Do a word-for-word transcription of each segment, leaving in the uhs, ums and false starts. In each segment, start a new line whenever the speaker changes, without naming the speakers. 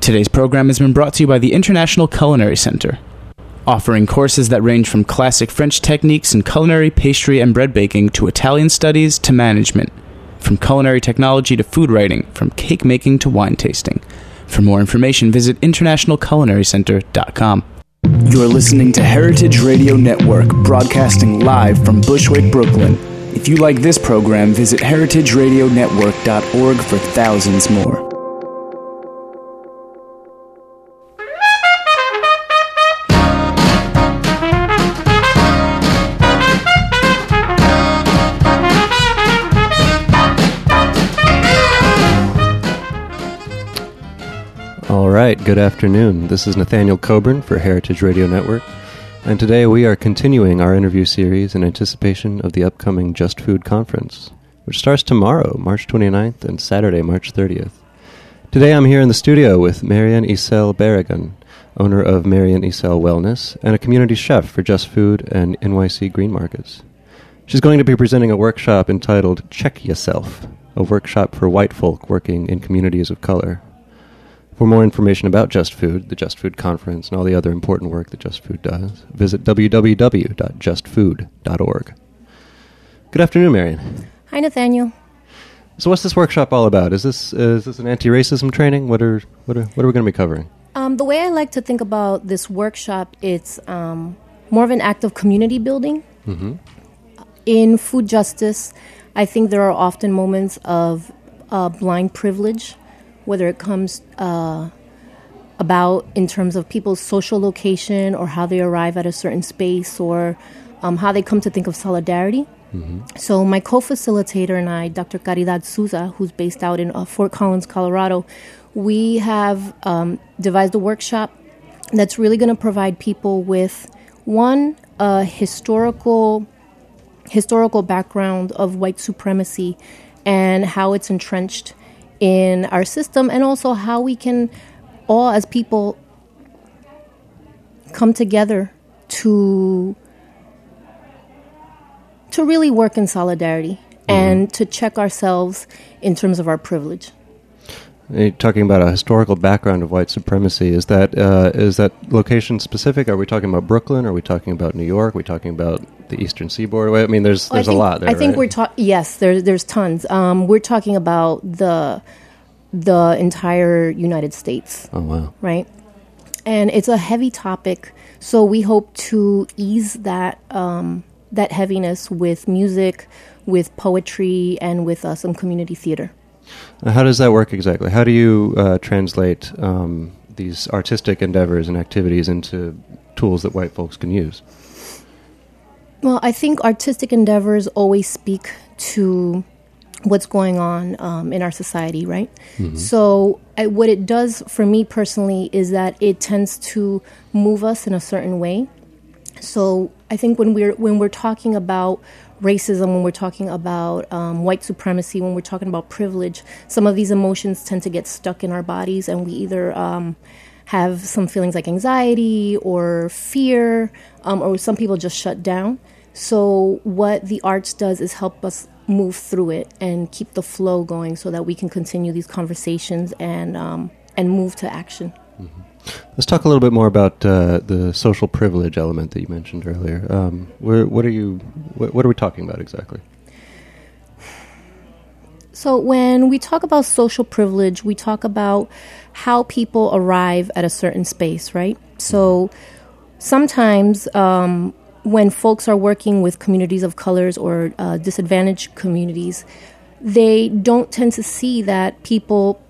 Today's program has been brought to you by the International Culinary Center, offering courses that range from classic French techniques in culinary, pastry, and bread baking to Italian studies to management, from culinary technology to food writing, from cake making to wine tasting. For more information, visit international culinary center dot com. You're listening to Heritage Radio Network, broadcasting live from Bushwick, Brooklyn. If you like this program, visit heritage radio network dot org for thousands more.
All right, good afternoon. This is Nathaniel Coburn for Heritage Radio Network, and today we are continuing our interview series in anticipation of the upcoming Just Food Conference, which starts tomorrow, March twenty-ninth, and Saturday, March thirtieth. Today I'm here in the studio with Marian Isel Barragan, owner of Marian Isel Wellness, and a community chef for Just Food and N Y C Green Markets. She's going to be presenting a workshop entitled Check Yourself, a workshop for white folk working in communities of color. For more information about Just Food, the Just Food Conference, and all the other important work that Just Food does, visit w w w dot just food dot org. Good afternoon, Marian.
Hi, Nathaniel.
So what's this workshop all about? Is this uh, is this an anti-racism training? What are what are, what are we going to be covering?
Um, the way I like to think about this workshop, it's um, more of an act of community building. Mm-hmm. In food justice, I think there are often moments of uh, blind privilege, whether it comes uh, about in terms of people's social location or how they arrive at a certain space or um, how they come to think of solidarity. Mm-hmm. So my co-facilitator and I, Doctor Caridad Souza, who's based out in uh, Fort Collins, Colorado, we have um, devised a workshop that's really going to provide people with, one, a historical, historical background of white supremacy and how it's entrenched in our system, and also how we can all as people come together to to really work in solidarity mm-hmm. and to check ourselves in terms of our privilege.
You're talking about a historical background of white supremacy. Is that uh, is that location specific? Are we talking about Brooklyn? Are we talking about New York? Are we talking about the Eastern Seaboard? I mean, there's there's
think,
a lot there.
I think
right?
we're talking. Yes, there's there's tons. Um, we're talking about the the entire United States.
Oh wow!
Right, and it's a heavy topic. So we hope to ease that um, that heaviness with music, with poetry, and with uh, some community theater.
How does that work exactly? How do you uh, translate um, these artistic endeavors and activities into tools that white folks can use?
Well, I think artistic endeavors always speak to what's going on um, in our society, right? Mm-hmm. So I, what it does for me personally is that it tends to move us in a certain way. So I think when we're when we're talking about racism, when we're talking about um, white supremacy, when we're talking about privilege, some of these emotions tend to get stuck in our bodies, and we either um, have some feelings like anxiety or fear, um, or some people just shut down. So what the arts does is help us move through it and keep the flow going so that we can continue these conversations and um, and move to action.
Mm-hmm. Let's talk a little bit more about uh, the social privilege element that you mentioned earlier. Um, where, what are you? What, what are we talking about exactly?
So when we talk about social privilege, we talk about how people arrive at a certain space, right? So sometimes um, when folks are working with communities of colors or uh, disadvantaged communities, they don't tend to see that people,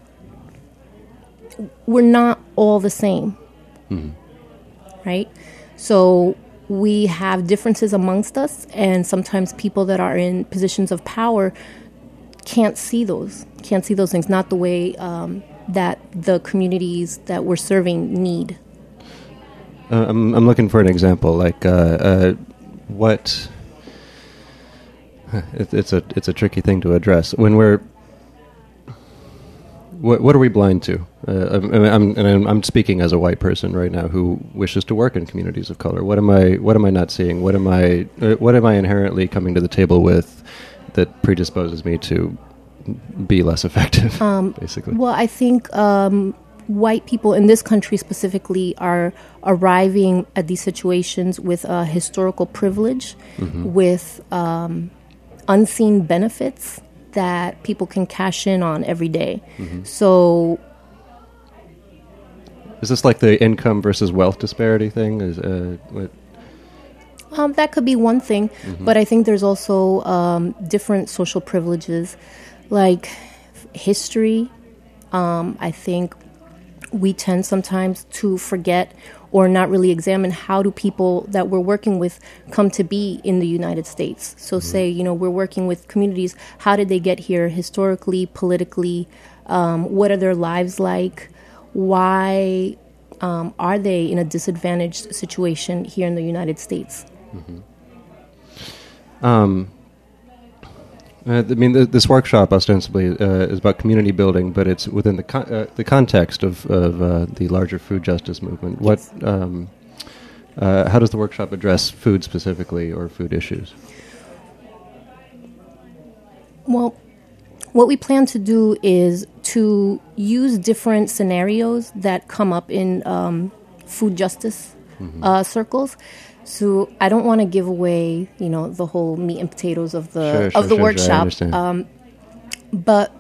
we're not all the same, mm-hmm. right? So we have differences amongst us, and sometimes people that are in positions of power can't see those, can't see those things, not the way um, that the communities that we're serving need.
Uh, I'm, I'm looking for an example, like uh, uh, what. It, it's a it's a tricky thing to address when we're. What what are we blind to? Uh, I'm, I'm and I'm, I'm speaking as a white person right now who wishes to work in communities of color. What am I what am I not seeing? What am I uh, what am I inherently coming to the table with that predisposes me to be less effective? Um, basically,
well, I think um, white people in this country specifically are arriving at these situations with a historical privilege, mm-hmm. with um, unseen benefits that people can cash in on every day. Mm-hmm. So,
is this like the income versus wealth disparity thing? Is uh, what?
Um, that could be one thing, mm-hmm. but I think there's also um, different social privileges, like history. Um, I think we tend sometimes to forget or not really examine how do people that we're working with come to be in the United States. So mm-hmm. say, you know, we're working with communities. How did they get here historically, politically? Um, what are their lives like? Why um, are they in a disadvantaged situation here in the United States?
Mm-hmm. Um, I mean, th- this workshop ostensibly uh, is about community building, but it's within the con- uh, the context of, of uh, the larger food justice movement. What,
yes.
um, uh, how does the workshop address food specifically or food issues?
Well, what we plan to do is to use different scenarios that come up in um, food justice mm-hmm. uh, circles. So I don't want to give away, you know, the whole meat and potatoes of the
sure,
of
sure,
the
sure,
workshop.
Sure,
um, but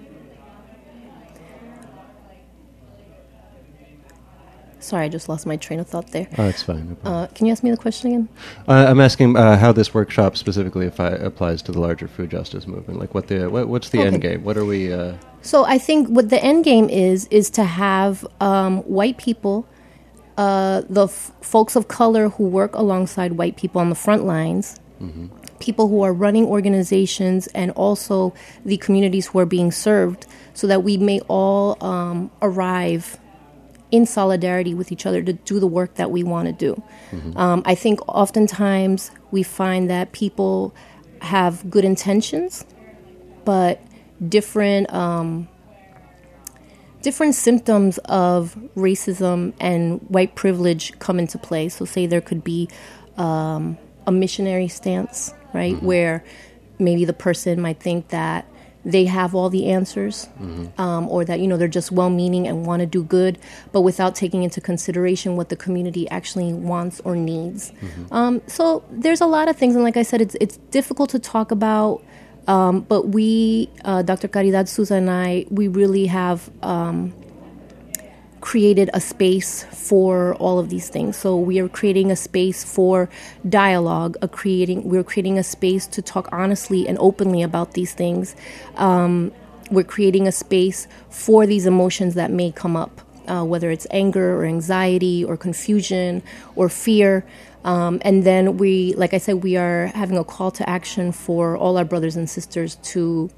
sorry, I just lost my train of thought there.
Oh, that's fine. No
uh, can you ask me the question again?
Uh, I'm asking uh, how this workshop specifically affi- applies to the larger food justice movement. Like, what the what, what's the okay. end game? What are we? Uh...
So I think what the end game is is to have um, white people. Uh, the f- folks of color who work alongside white people on the front lines, mm-hmm. people who are running organizations, and also the communities who are being served, so that we may all um, arrive in solidarity with each other to do the work that we want to do. Mm-hmm. Um, I think oftentimes we find that people have good intentions, but different... Um, different symptoms of racism and white privilege come into play. So say there could be um, a missionary stance, right, mm-hmm. where maybe the person might think that they have all the answers mm-hmm. um, or that, you know, they're just well-meaning and want to do good, but without taking into consideration what the community actually wants or needs. Mm-hmm. Um, so there's a lot of things. And like I said, it's it's difficult to talk about. Um, but we, uh, Doctor Caridad Souza and I, we really have um, created a space for all of these things. So we are creating a space for dialogue, a creating, we're creating a space to talk honestly and openly about these things. Um, we're creating a space for these emotions that may come up, uh, whether it's anger or anxiety or confusion or fear. Um, and then we, like I said, we are having a call to action for all our brothers and sisters to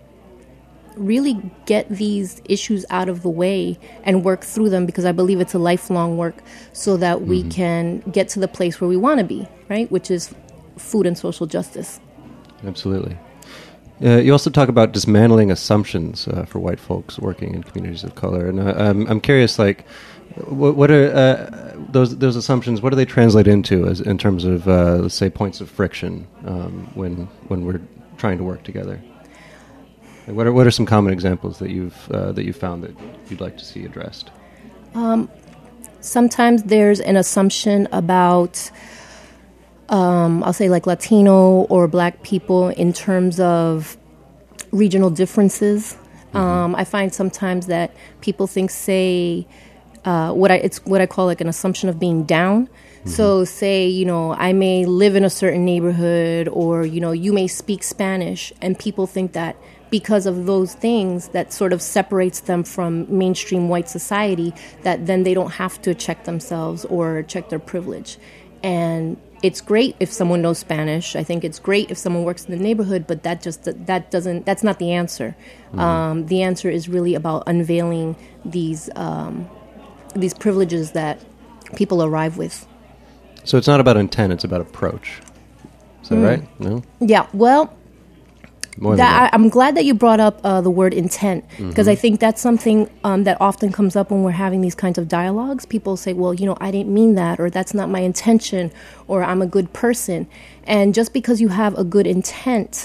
really get these issues out of the way and work through them, because I believe it's a lifelong work, so that mm-hmm. we can get to the place where we want to be, right, which is food and social justice.
Absolutely. Uh, you also talk about dismantling assumptions uh, for white folks working in communities of color. And uh, I'm, I'm curious, like, What, what are uh, those those assumptions? What do they translate into, as in terms of, uh, let's say, points of friction um, when when we're trying to work together? Like what are what are some common examples that you've uh, that you found that you'd like to see addressed?
Um, sometimes there's an assumption about, um, I'll say, like Latino or Black people in terms of regional differences. Mm-hmm. Um, I find sometimes that people think, say. Uh, what I it's what I call like an assumption of being down. Mm-hmm. So say, you know, I may live in a certain neighborhood, or, you know, you may speak Spanish, and people think that because of those things that sort of separates them from mainstream white society, that then they don't have to check themselves or check their privilege. And it's great if someone knows Spanish. I think it's great if someone works in the neighborhood, but that just that doesn't that's not the answer. Mm-hmm. Um, the answer is really about unveiling these um, these privileges that people arrive with.
So it's not about intent, it's about approach. Is that mm. right? No?
Yeah, well,
More
that,
than that.
I, I'm glad that you brought up uh, the word intent, because mm-hmm. I think that's something um, that often comes up when we're having these kinds of dialogues. People say, well, you know, I didn't mean that, or that's not my intention, or I'm a good person. And just because you have a good intent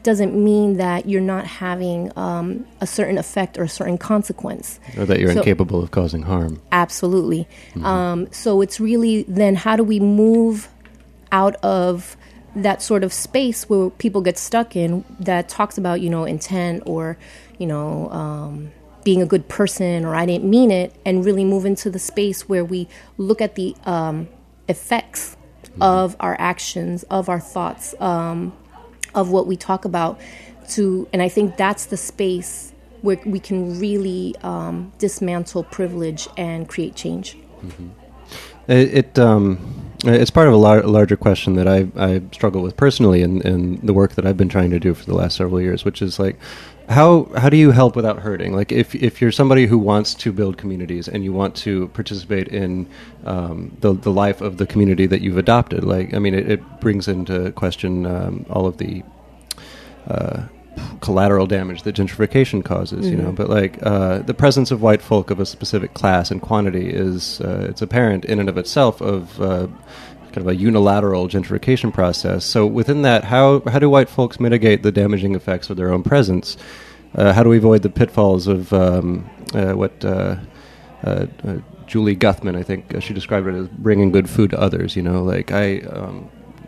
doesn't mean that you're not having um, a certain effect or a certain consequence.
Or that you're
so,
incapable of causing harm.
Absolutely.
Mm-hmm.
Um, so it's really then how do we move out of that sort of space where people get stuck in that talks about, you know, intent or, you know, um, being a good person or I didn't mean it, and really move into the space where we look at the um, effects mm-hmm. of our actions, of our thoughts, um, of what we talk about to, and I think that's the space where we can really um, dismantle privilege and create change.
Mm-hmm. It, it um, it's part of a lar- larger question that I I struggle with personally in, in the work that I've been trying to do for the last several years, which is like, how how do you help without hurting? Like, if if you're somebody who wants to build communities and you want to participate in um, the the life of the community that you've adopted, like, I mean, it, it brings into question um, all of the uh, collateral damage that gentrification causes, mm-hmm. you know. But like uh, the presence of white folk of a specific class and quantity is uh, it's apparent in and of itself of uh, kind of a unilateral gentrification process. So within that, how how do white folks mitigate the damaging effects of their own presence? Uh, how do we avoid the pitfalls of um, uh, what uh, uh, uh, Julie Guthman, I think uh, she described it as bringing good food to others? You know, like I. Um,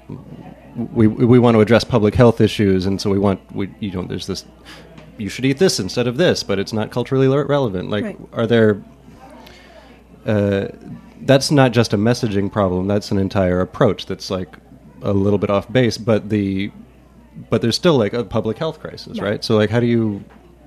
We we want to address public health issues, and so we want we you know there's this you should eat this instead of this, but it's not culturally le- relevant. Like, right. Are there? Uh, that's not just a messaging problem. That's an entire approach that's like a little bit off base. But the but there's still like a public health crisis, yeah. right? So like, how do you?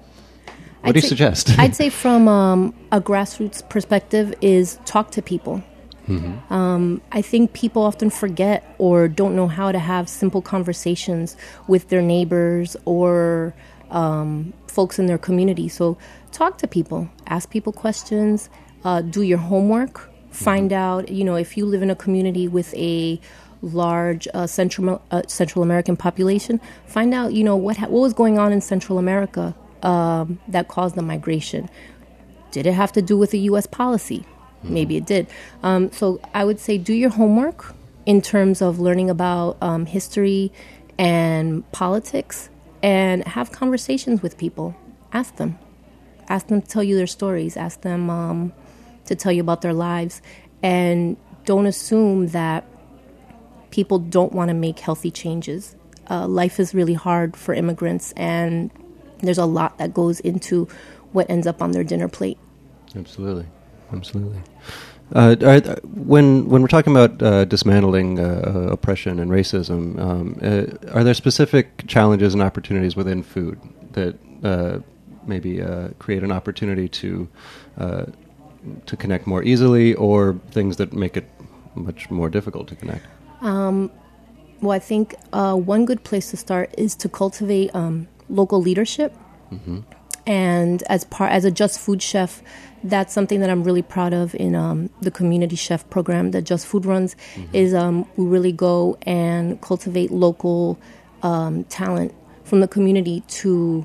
What
I'd
do you
say,
suggest?
I'd say from um, a grassroots perspective is talk to people. Mm-hmm. Um, I think people often forget or don't know how to have simple conversations with their neighbors or um, folks in their community. So talk to people, ask people questions, uh, do your homework, find mm-hmm. out, you know, if you live in a community with a large uh, Central uh, Central American population, find out, you know, what ha- what was going on in Central America um, that caused the migration. Did it have to do with a U S policy? Maybe it did. Um, so I would say do your homework in terms of learning about um, history and politics, and have conversations with people. Ask them. Ask them to tell you their stories. Ask them um, to tell you about their lives. And don't assume that people don't want to make healthy changes. Uh, life is really hard for immigrants, and there's a lot that goes into what ends up on their dinner plate.
Absolutely. Absolutely. Uh, are, when when we're talking about uh, dismantling uh, oppression and racism, um, uh, are there specific challenges and opportunities within food that uh, maybe uh, create an opportunity to uh, to connect more easily, or things that make it much more difficult to connect? Um,
well, I think uh, one good place to start is to cultivate um, local leadership. Mm-hmm. And as part as a Just Food chef, that's something that I'm really proud of in um, the community chef program that Just Food runs. Mm-hmm. Is um, we really go and cultivate local um, talent from the community to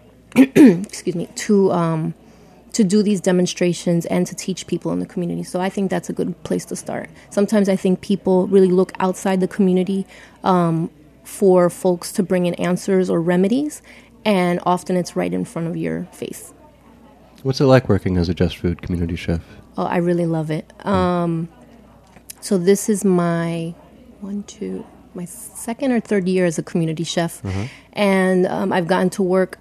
excuse me to um, to do these demonstrations and to teach people in the community. So I think that's a good place to start. Sometimes I think people really look outside the community um, for folks to bring in answers or remedies. And often it's right in front of your face.
What's it like working as a Just Food community chef?
Oh, I really love it. Um, so this is my one, two, my second or third year as a community chef. Uh-huh. And um, I've gotten to work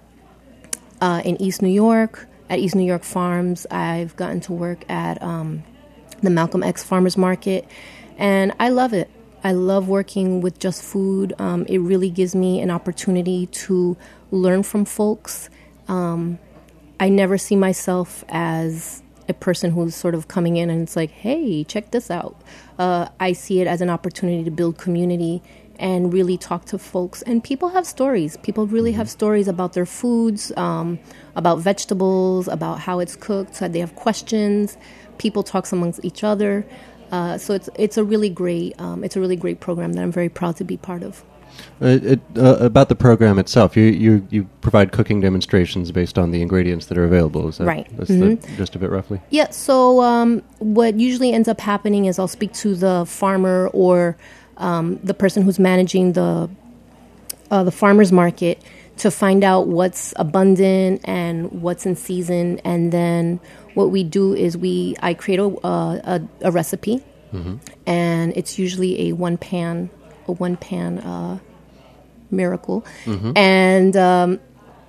uh, in East New York, at East New York Farms. I've gotten to work at um, the Malcolm X Farmers Market. And I love it. I love working with Just Food. Um, it really gives me an opportunity to learn from folks. Um, I never see myself as a person who's sort of coming in and it's like, hey, check this out. Uh, I see it as an opportunity to build community and really talk to folks. And people have stories. People really have stories about their foods, um, about vegetables, about how it's cooked. So they have questions. People talk amongst each other. Uh, so it's it's a really great um, it's a really great program that I'm very proud to be part of.
Uh, it, uh, about the program itself, you, you you provide cooking demonstrations based on the ingredients that are available. Is that
right?
That's
mm-hmm.
the, just a bit roughly.
Yeah. So um, what usually ends up happening is I'll speak to the farmer or um, the person who's managing the uh, the farmer's market to find out what's abundant and what's in season. And then what we do is we I create a, a, a recipe, mm-hmm. and it's usually a one pan a one pan uh, miracle, mm-hmm. and um,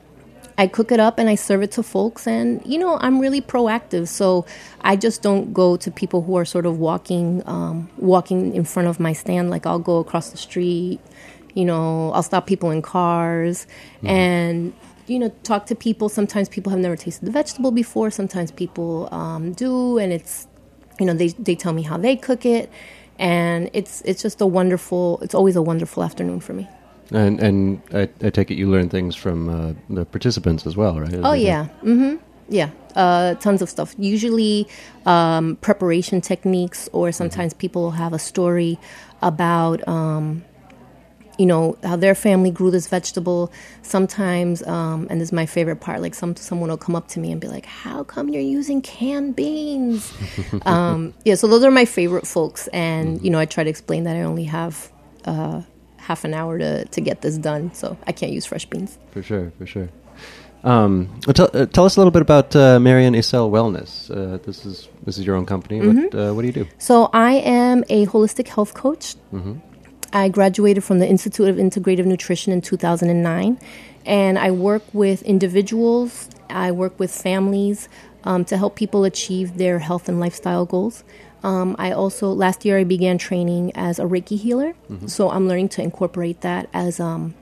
I cook it up and I serve it to folks. And you know, I'm really proactive, so I just don't go to people who are sort of walking um, walking in front of my stand. Like I'll go across the street. You know, I'll stop people in cars, mm-hmm. and, you know, talk to people. Sometimes people have never tasted the vegetable before. Sometimes people um, do, and it's, you know, they, they tell me how they cook it. And it's it's just a wonderful, it's always a wonderful afternoon for me.
And and I, I take it you learn things from uh, the participants as well, right? As
oh, yeah. Mm-hmm. Yeah. Uh, tons of stuff. Usually um, preparation techniques, or sometimes mm-hmm. people will have a story about... Um, you know, how their family grew this vegetable. Sometimes, um, and this is my favorite part, like some someone will come up to me and be like, how come you're using canned beans? um, yeah, so those are my favorite folks. And, mm-hmm. you know, I try to explain that I only have uh, half an hour to, to get this done, so I can't use fresh beans.
For sure, for sure. Um, well, tell, uh, tell us a little bit about uh, Marian Isel Wellness. Uh, this is this is your own company. Mm-hmm. What, uh, what do you do?
So I am a holistic health coach. Mm-hmm. I graduated from the Institute of Integrative Nutrition in two thousand nine, and I work with individuals, I work with families um, to help people achieve their health and lifestyle goals. Um, I also, last year I began training as a Reiki healer, mm-hmm. so I'm learning to incorporate that as um,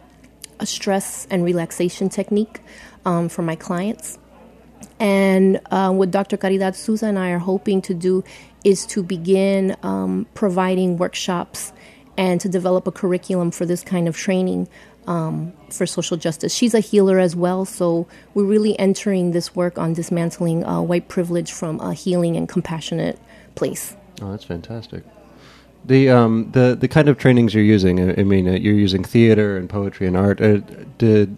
a stress and relaxation technique um, for my clients. And uh, what Doctor Caridad Souza and I are hoping to do is to begin um, providing workshops and to develop a curriculum for this kind of training um, for social justice. She's a healer as well, so we're really entering this work on dismantling uh, white privilege from a healing and compassionate place.
Oh, that's fantastic. The um, the the kind of trainings you're using, I, I mean, uh, you're using theater and poetry and art. Uh, did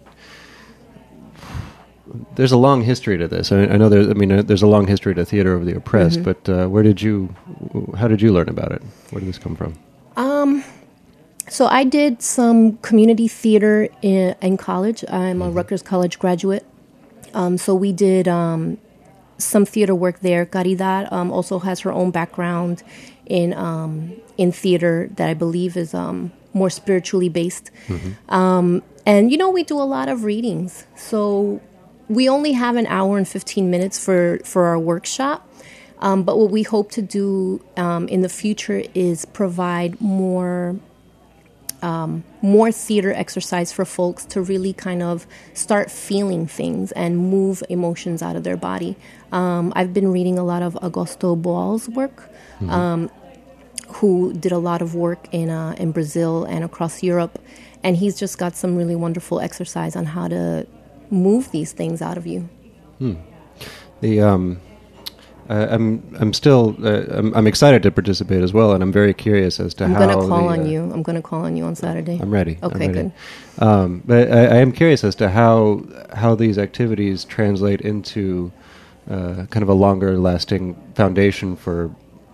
there's a long history to this. I, I know there's, I mean, uh, there's a long history to theater of the oppressed, mm-hmm. but uh, where did you, how did you learn about it? Where did this come from?
Um, so I did some community theater in, in college. I'm a mm-hmm. Rutgers College graduate. Um, so we did um, some theater work there. Caridad um, also has her own background in um, in theater that I believe is um, more spiritually based. Mm-hmm. Um, and, you know, we do a lot of readings. So we only have an hour and fifteen minutes for, for our workshop. Um, but what we hope to do um, in the future is provide more um, more theater exercise for folks to really kind of start feeling things and move emotions out of their body. Um, I've been reading a lot of Augusto Boal's work, mm-hmm. um, who did a lot of work in uh, in Brazil and across Europe, and he's just got some really wonderful exercise on how to move these things out of you.
Hmm. The um. Uh, I'm I'm still uh, I'm, I'm excited to participate as well, and I'm very curious as to
I'm
how.
I'm going to call
the,
on
uh,
you. I'm going to call on you on Saturday.
I'm ready.
Okay,
I'm ready.
good.
Um, but I, I am curious as to how how these activities translate into uh, kind of a longer lasting foundation for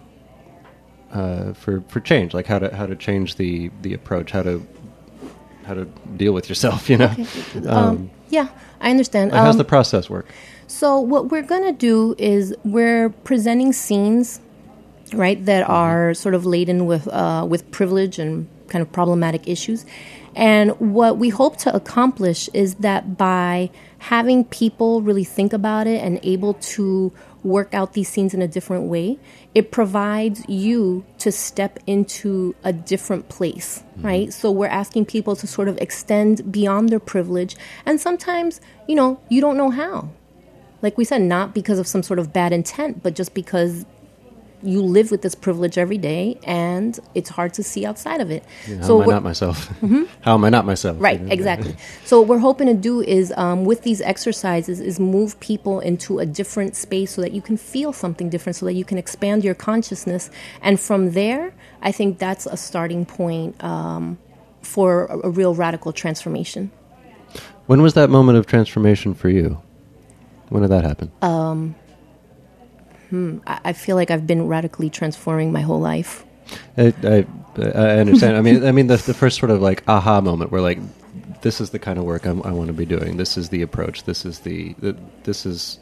uh, for for change, like how to how to change the, the approach, how to how to deal with yourself. You know.
Okay. Um, um, yeah, I understand.
Like, how's
um,
the process work?
So what we're going to do is we're presenting scenes, right, that are sort of laden with uh, with privilege and kind of problematic issues. And what we hope to accomplish is that by having people really think about it and able to work out these scenes in a different way, it provides you to step into a different place, mm-hmm. right? So we're asking people to sort of extend beyond their privilege. And sometimes, you know, you don't know how. Like we said, not because of some sort of bad intent, but just because you live with this privilege every day and it's hard to see outside of it.
Yeah, how
so
am I not myself? Mm-hmm. How am I not myself?
Right, you know? Exactly. So what we're hoping to do is, um, with these exercises, is move people into a different space so that you can feel something different, so that you can expand your consciousness. And from there, I think that's a starting point um, for a, a real radical transformation.
When was that moment of transformation for you? When did that happen?
Um, hmm, I, I feel like I've been radically transforming my whole life.
I, I, I understand. I mean, I mean the the first sort of like aha moment where like this is the kind of work I'm, I want to be doing. This is the approach. This is the, the this is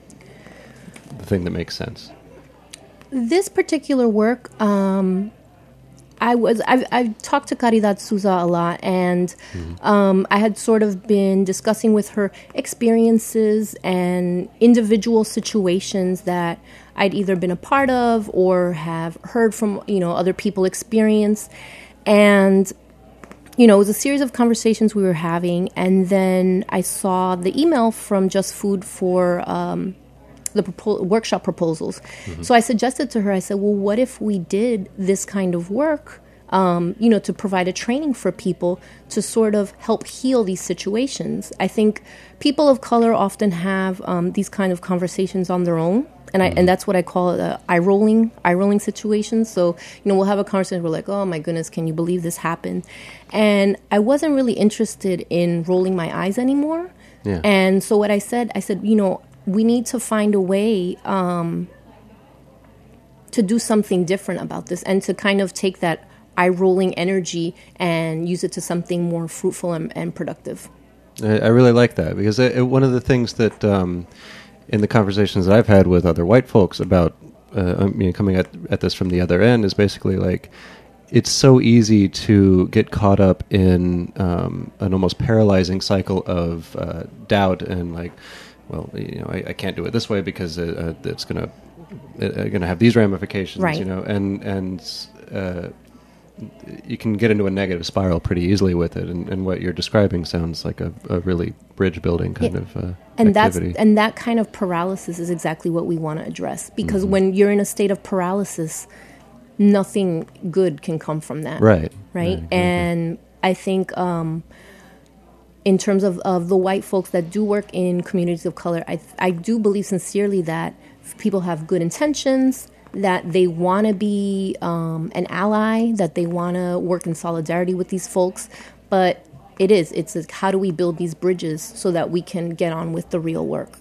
the thing that makes sense.
This particular work, um, I was I've, I've talked to Caridad Souza a lot, and mm-hmm. um, I had sort of been discussing with her experiences and individual situations that I'd either been a part of or have heard from, you know, other people experience. And, you know, it was a series of conversations we were having. And then I saw the email from Just Food for um, the propo- workshop proposals. Mm-hmm. So I suggested to her, I said, well, what if we did this kind of work, um, you know, to provide a training for people to sort of help heal these situations? I think people of color often have um, these kind of conversations on their own. And I, and that's what I call uh, eye rolling, eye rolling situations. So, you know, we'll have a conversation. We're like, oh my goodness, can you believe this happened? And I wasn't really interested in rolling my eyes anymore.
Yeah.
And so what I said, I said, you know, we need to find a way um, to do something different about this and to kind of take that eye rolling energy and use it to something more fruitful and, and productive.
I, I really like that because it, it, one of the things that um, in the conversations that I've had with other white folks about uh, you know, coming at, at this from the other end is basically like, it's so easy to get caught up in um, an almost paralyzing cycle of uh, doubt and like, well, you know, I, I can't do it this way because uh, uh, it's gonna uh, gonna have these ramifications,
right.
you know, and and uh, you can get into a negative spiral pretty easily with it. And, and what you're describing sounds like a, a really bridge building kind
yeah.
of uh,
and
activity.
That's and that kind of paralysis is exactly what we want to address because mm-hmm. when you're in a state of paralysis, nothing good can come from that.
Right.
Right.
right exactly.
And I think um, in terms of, of the white folks that do work in communities of color, I I do believe sincerely that people have good intentions, that they want to be um, an ally, that they want to work in solidarity with these folks. But it is, it's like, how do we build these bridges so that we can get on with the real work?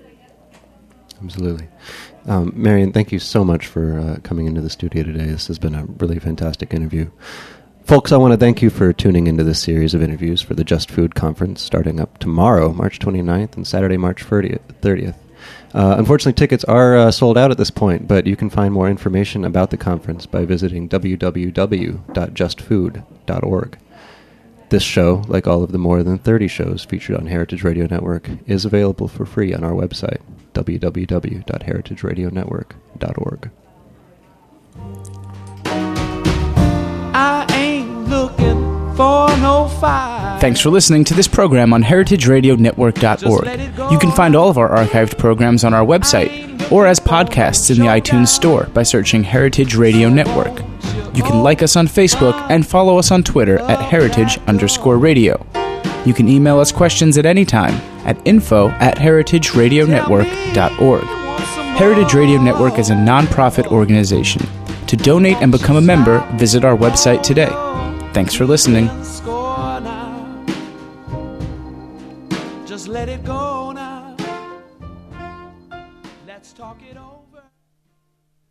Absolutely. Um, Marion, thank you so much for uh, coming into the studio today. This has been a really fantastic interview. Folks, I want to thank you for tuning into this series of interviews for the Just Food Conference starting up tomorrow, March twenty-ninth, and Saturday, March thirtieth. Uh, unfortunately, tickets are uh, sold out at this point, but you can find more information about the conference by visiting w w w dot just food dot org. This show, like all of the more than thirty shows featured on Heritage Radio Network, is available for free on our website, w w w dot heritage radio network dot org.
I ain't looking for no fight.
Thanks for listening to this program on heritage radio network dot org. You can find all of our archived programs on our website or as podcasts in the iTunes Store by searching Heritage Radio Network. You can like us on Facebook and follow us on Twitter at heritage underscore radio. You can email us questions at any time at info at heritage radio network dot org. Heritage Radio Network is a non-profit organization. To donate and become a member, visit our website today. Thanks for listening.
Just let it go now. Let's talk it over.